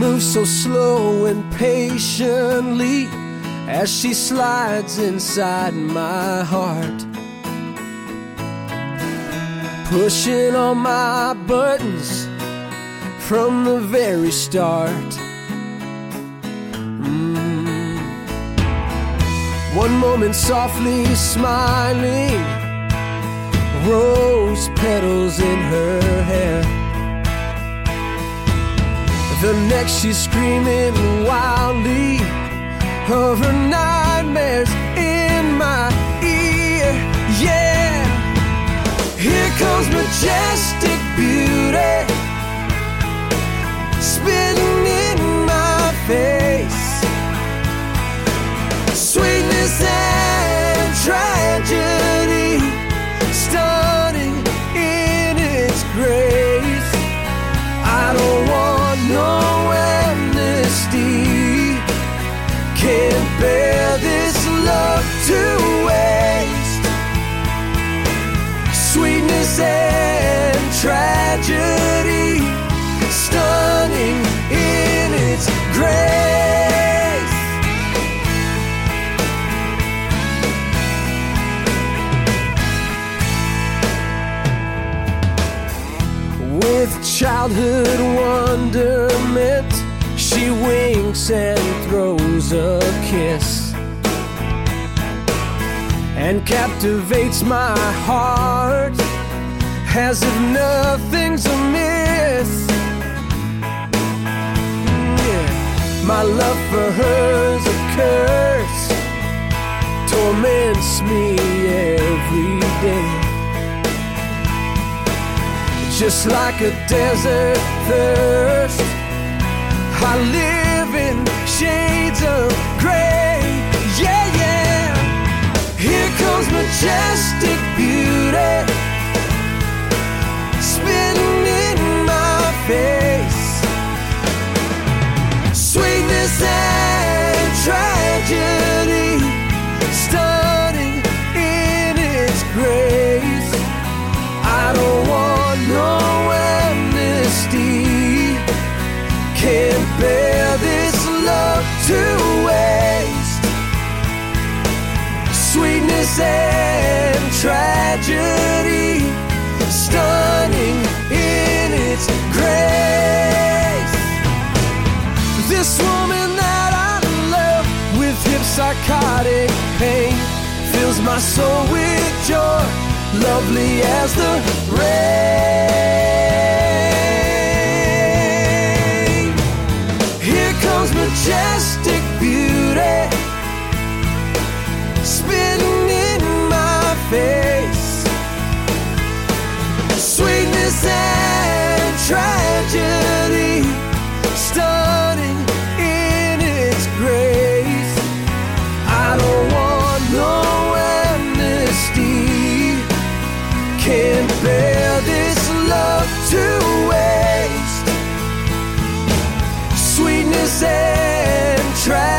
moves so slow and patiently as she slides inside my heart, pushing all my buttons from the very start. One moment softly smiling, rose petals in her hair. The next she's screaming wildly of her nightmares in my ear. Yeah, here comes majestic beauty, spitting in my face. Sweetness and tragedy, stunning in its grace. I don't want no amnesty, can't bear this love to waste. Sweetness and tragedy, stunning in its grace. With childhood wonderment, she winks and throws a kiss, and captivates my heart as if nothing's amiss. Yeah. My love for her's a curse, torments me every day. Just like a desert thirst, I live in shades of gray. Yeah, yeah. Here comes majestic beauty, spitting in my face. Sweetness and tragedy, stunning in its grace. I don't want no amnesty, can't bear this love to waste. Sweetness and tragedy, stunning in its grace. This woman that I love with hip psychotic pain fills my soul with joy, lovely as the rain. Here comes majestic beauty, spitting in my face. Sweetness and tragedy, stunning in its grace. I don't want no amnesty, can't bear this love to waste. Sweetness and tragedy,